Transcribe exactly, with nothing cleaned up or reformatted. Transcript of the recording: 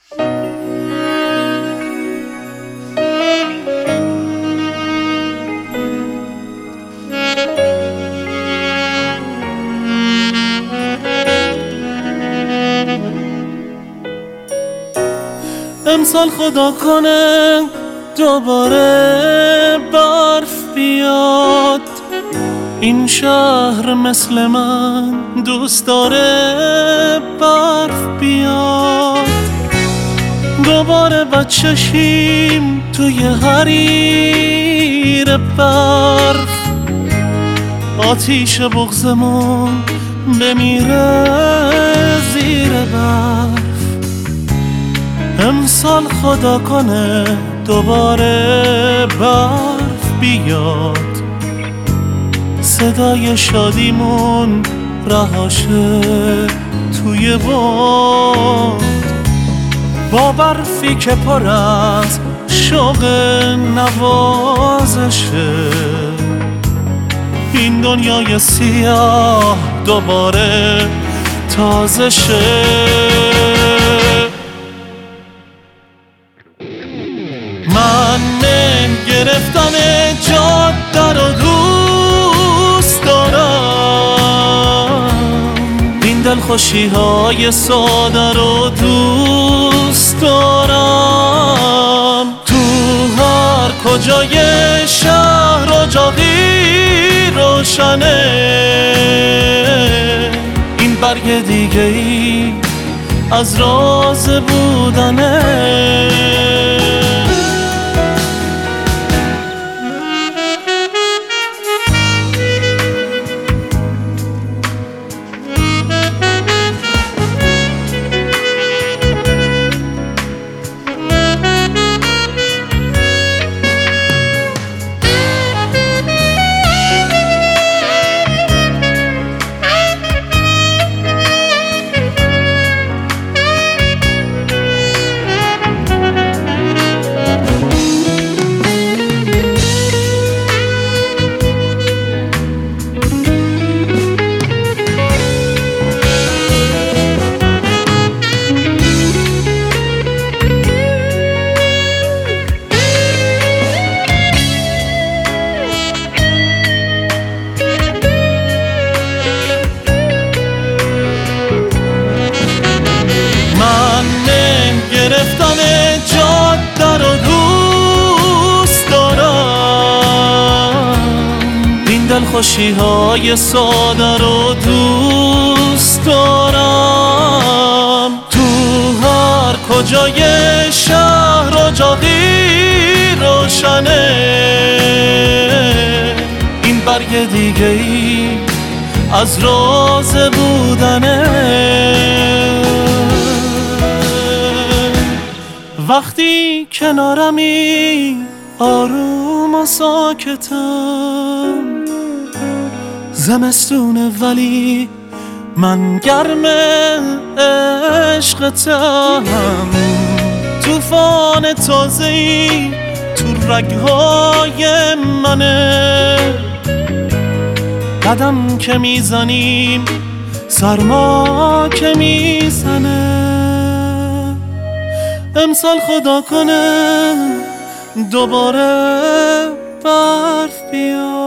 امسال خدا کنه دوباره برف بیاد، این شهر مثل من دوست داره برف بیاد. دوباره بچه شیم توی حریر برف، آتیش بغضمون بمیره زیر برف. امسال خدا کنه دوباره برف بیاد، صدای شادیمون رهاشه توی باد، با برفی که پر از شوق نوازشه. این دنیای سیاه دوباره تازه شه. من مه گرفتم جاده رو دوست دارم، این دلخوشی های ساده رو دوست دارم. تو هر کجای شهر اجاقی روشنه، این برگ دیگه ای از راز بودنه. گرفتم جاده رو دوست دارم، این دلخوشی های ساده رو دوست دارم. تو هر کجای شهر اجاقی روشنه، این برگ دیگه ای از راز بودنه. وقتی کنارمی آروم و ساکتم، زمستونه ولی من گرم عشقتم. طوفان تازه‌ای تو رگ‌های منه، قدم که میزنیم سرما که میزنه. امسال خدا کنه دوباره برف بیاد.